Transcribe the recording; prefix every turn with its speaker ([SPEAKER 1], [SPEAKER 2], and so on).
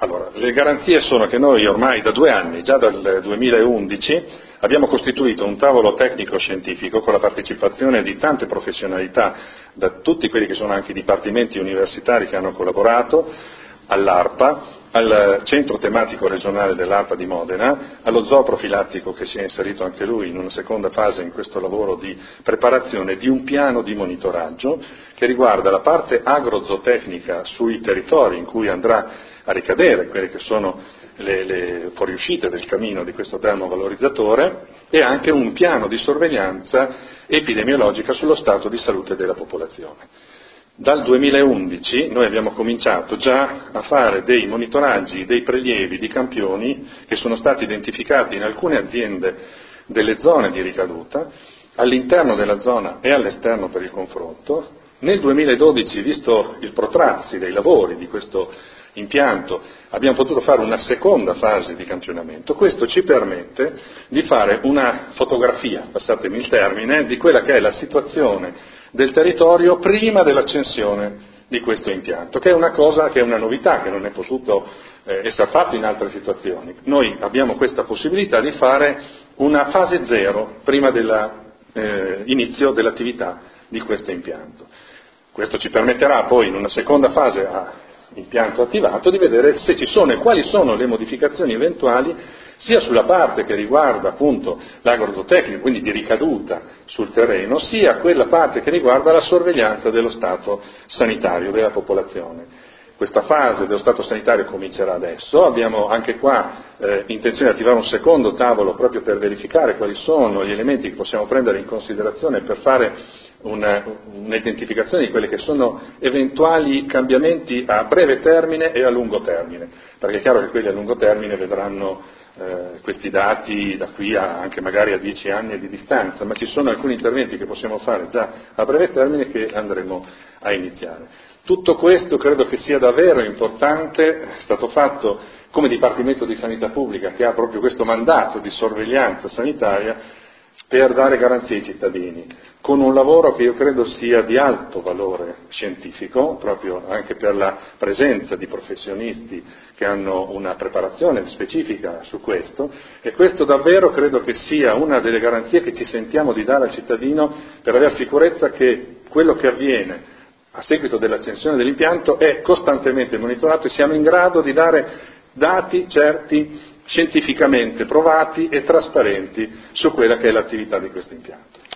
[SPEAKER 1] Allora, le garanzie sono che noi ormai da 2 anni, già dal 2011, abbiamo costituito un tavolo tecnico-scientifico con la partecipazione di tante professionalità, da tutti quelli che sono anche i dipartimenti universitari che hanno collaborato, all'ARPA, al centro tematico regionale dell'ARPA di Modena, allo zoo profilattico che si è inserito anche lui in una seconda fase in questo lavoro di preparazione di un piano di monitoraggio che riguarda la parte agrozootecnica sui territori in cui andrà a ricadere quelle che sono le fuoriuscite del cammino di questo termovalorizzatore e anche un piano di sorveglianza epidemiologica sullo stato di salute della popolazione. Dal 2011 noi abbiamo cominciato già a fare dei monitoraggi, dei prelievi di campioni che sono stati identificati in alcune aziende delle zone di ricaduta, all'interno della zona e all'esterno per il confronto. Nel 2012, visto il protrarsi dei lavori di questo impianto, abbiamo potuto fare una seconda fase di campionamento. Questo ci permette di fare una fotografia, passatemi il termine, di quella che è la situazione del territorio prima dell'accensione di questo impianto, che è una cosa, che è una novità, che non è potuto essere fatto in altre situazioni. Noi abbiamo questa possibilità di fare una fase zero prima dell'inizio dell'attività di questo impianto. Questo ci permetterà poi in una seconda fase a impianto attivato di vedere se ci sono e quali sono le modificazioni eventuali sia sulla parte che riguarda appunto l'agrozootecnico, quindi di ricaduta sul terreno, sia quella parte che riguarda la sorveglianza dello stato sanitario della popolazione. Questa fase dello stato sanitario comincerà adesso, abbiamo anche qua intenzione di attivare un secondo tavolo proprio per verificare quali sono gli elementi che possiamo prendere in considerazione per fare un'identificazione di quelli che sono eventuali cambiamenti a breve termine e a lungo termine, perché è chiaro che quelli a lungo termine vedranno questi dati da qui anche magari a 10 anni di distanza, ma ci sono alcuni interventi che possiamo fare già a breve termine che andremo a iniziare. Tutto questo credo che sia davvero importante, è stato fatto come Dipartimento di Sanità Pubblica che ha proprio questo mandato di sorveglianza sanitaria per dare garanzie ai cittadini, con un lavoro che io credo sia di alto valore scientifico, proprio anche per la presenza di professionisti che hanno una preparazione specifica su questo, e questo davvero credo che sia una delle garanzie che ci sentiamo di dare al cittadino per avere sicurezza che quello che avviene a seguito dell'accensione dell'impianto è costantemente monitorato e siamo in grado di dare dati certi, scientificamente provati e trasparenti su quella che è l'attività di questo impianto.